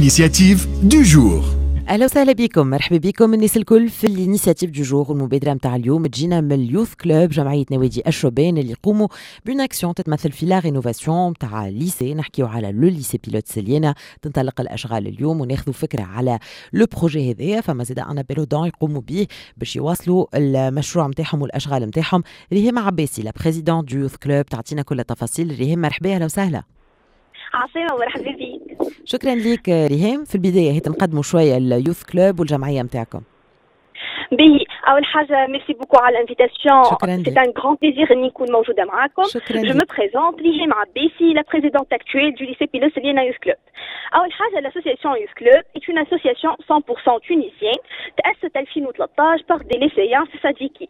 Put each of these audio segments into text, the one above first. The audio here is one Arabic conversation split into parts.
L'initiative du jour. اهلا وسهلا بكم، مرحبا بكم الناس الكل في الانيسياتيف دو جور. المبادره نتاع اليوم تجينا من اليوث كلوب، جمعيه نوادي الشبان اللي يقوموا بون اكسيون تتمثل في لا رينوفاسيون نتاع ليسي. نحكيو على لو ليسي بيلوت سليانة، تنطلق الاشغال اليوم وناخذوا فكره على لو بروجي هذايا. فما زاد انا بيرودون يقوموا به باش يواصلوا المشروع نتاعهم والاشغال نتاعهم. ريهام عباسي لا بريزيدون دو يوث كلوب تعطينا كل التفاصيل. ريهام مرحبا، اهلا وسهلا. عاصمة ومرحبا بك. شكرا ليك ريهام. في البدايه هي تنقدموا شويه اليوث كلوب والجمعيه نتاعكم. بي اول حاجه ميرسي بوكو على الانفيتاسيون، سي ان غران بليزير اني نكون موجوده معاكم. جو مو بريزونت ريهام عباسي، لا بريزيدونت اكتويل دو ليسي بيلوت سليانة يوث كلوب. اول حاجه لاسوسياسيون يوث كلوب est une association 100% tunisienne تأسست 2013 par des lycéens syndiqués.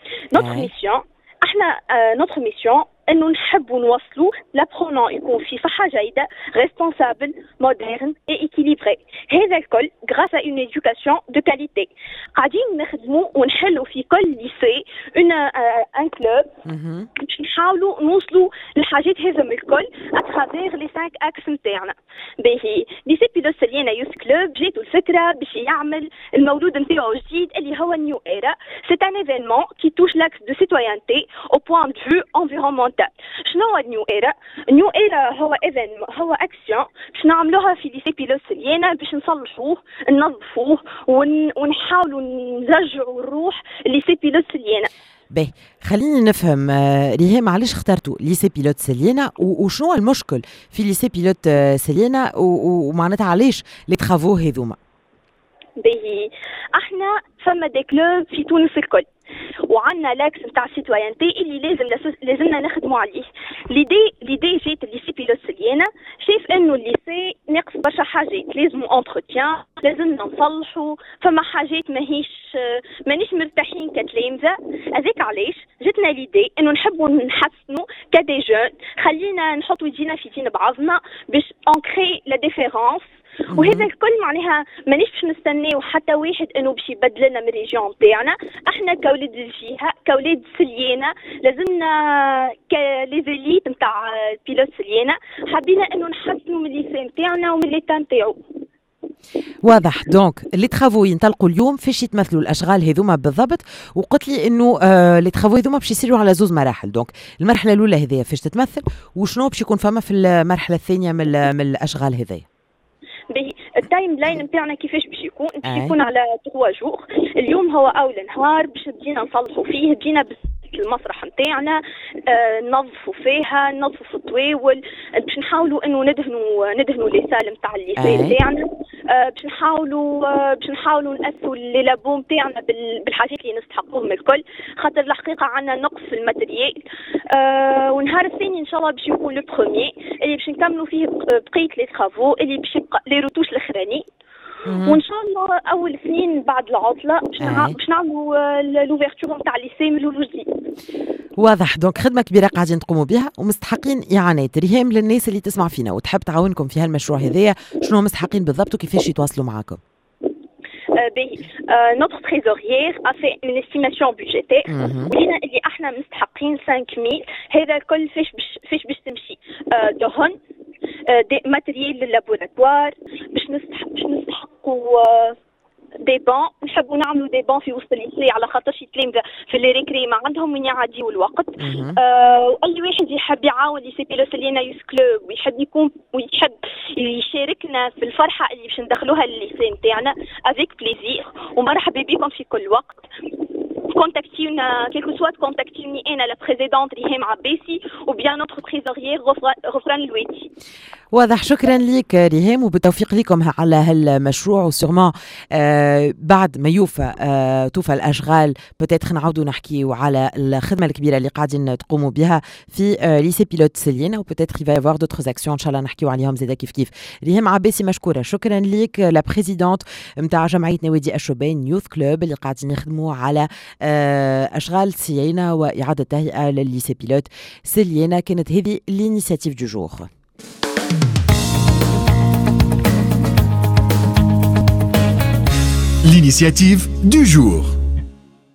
Notre mission انه نحبوا نوصلوا لابرونون يكون في صحه جيده ريسبونسابل مودرن اي ايكيليبري. هذا الكل غراس ا اون ايدوكاسيون دو كاليتي. قاعدين نخدموا ونحلوا في كل ليسي ان كلوب باش نحاولوا نوصلوا للحاجات هذم الكل اترافير لي 5 اكس نتاعنا. باهي ليسي بيلوت سليانة يوث كلوب جاتو الفكره باش يعمل المولود نتاعو جديد اللي هو نيو ايرا. سي ان ايفينمون كي توش لاكس دو سيتويانتي او بوين دو فيو انفيرونمونتال. شنو هو نيو ايرا؟ نيو ايرا هو ايفينمون، هو اكسيون باش نعملوها في ليسي بيلوت سليانة باش نصلحوه ننظفوه ونحاولوا نرجعوا الروح ليسي بيلوت سليانة. باهي خليني نفهم ريهام، علاش اخترتوا ليسي بيلوت سليانة وشنو المشكل في ليسي بيلوت سليانة ومعناتها علاش لي ترافو هذوما؟ باهي احنا فما دي كلوب في تونس الكل وعندنا لاكس نتاع سيتويانتي اللي لازمنا نخدموا عليه. ليدي جات الليسي بيلوت سليانة شايف انه الليسي ناقص برشا حاجات، لازم انتروتيان، لازمنا نصلحوا، فما حاجات مانيش مرتاحين كتلامذة. هذاك علاش جاتنا ليدي انه نحبوا نحسنوا كدي جون، خلينا نحطوا يدينا في دين بعضنا باش انكري لا ديفيرونس. وهذا الكل معناها مانيش باش نستناو حتى واحد انه باش يبدل لنا من الريجيون تاعنا. احنا كولاد الجهه كولاد سليانة لازمنا كليزيليت نتاع بيلوت سليانة حبينا انه نحسنوا من الليسان تاعنا ومن ليتا نتاعو. واضح. دونك لي ترافو ينطلقوا اليوم فاش يتمثلوا الاشغال هذوما بالضبط؟ وقلت لي انه لي ترافو هذوما باش يصيروا على زوز مراحل. دونك المرحله الاولى هذيا فاش تتمثل، وشنو باش يكون فما في المرحله الثانيه من الاشغال هذيا؟ باهي التايم لاين نتاعنا كيفاش باش يكون على 3 جوغ. اليوم هو اول نهار باش بدينا نصلحوا فيه، بدينا المسرح نتاعنا ننظفوا فيها، ننظفوا في الطويول، باش نحاولوا انه ندهنوا لي سال نتاع الليسان تاعنا، باش نحاولوا نأسوا لي لابو نتاعنا بالحاجات اللي نستحقوهم الكل، خاطر الحقيقه عندنا نقص في الماتريال. والنهار الثاني ان شاء الله باش يكون لو بروميي اللي باش نكملوا فيه بقيه لي ترافو اللي باش يبقى لي روتوش الاخراني. وان شاء الله اول سنين بعد العطله باش نعملوا لوفيرتور نتاع ليسي من الجديد. واضح. دونك خدمه كبيره قاعدين تقوموا بها ومستحقين اعانات. ريهام، للناس اللي تسمع فينا وتحب تعاونكم في هالمشروع هذايا، شنو مستحقين بالضبط وكيفاش يتواصلوا معاكم؟ notre trésorière a fait une estimation budgétaire ولينا اللي احنا مستحقين 5000. هذا الكل فاش باش تمشي دهن دي ماتريال لللابوراتوار، باش نستحقوا دي بان. نحبوا نعملوا دي بان في وسط الليسي على خاطر شي تلامذة في اللي ريكري ما عندهم وين يعديوا الوقت. واي واحد يحب يعاون ليسي بيلوت سليانة يوث كلوب ويحب يشاركنا في الفرحه اللي باش ندخلوها للليسان تاعنا افيك بليزير، ومرحبا بكم في كل وقت. كونتاكتيونا كيلكو سوات، كونتاكتيوني انا لا بريزيدونت ريهام عباسي وبيان نوتر تريزوريير غفران الويتي. واضح. شكرا لك ريهام وبالتوفيق لكم على هالمشروع. وسيرمون بعد ما توفى الاشغال بوتيتر نعاودوا نحكيو على الخدمه الكبيره اللي قاعدين تقوموا بها في ليسي بيلوت سليانة، وبوتيتر يفا يافوار دوتر اكسيون ان شاء الله نحكيو عليهم زيدا كيف. ريهام عباسي مشكوره، شكرا لك، لا بريزيدونت نتاع جمعيه نوادي الشبان يوث كلوب اللي قاعدين يخدموا على اشغال صيانه واعاده تهيئه للليسي بيلوت سليانة. كانت هذه الانيسياتيف دو جور. L'initiative du jour.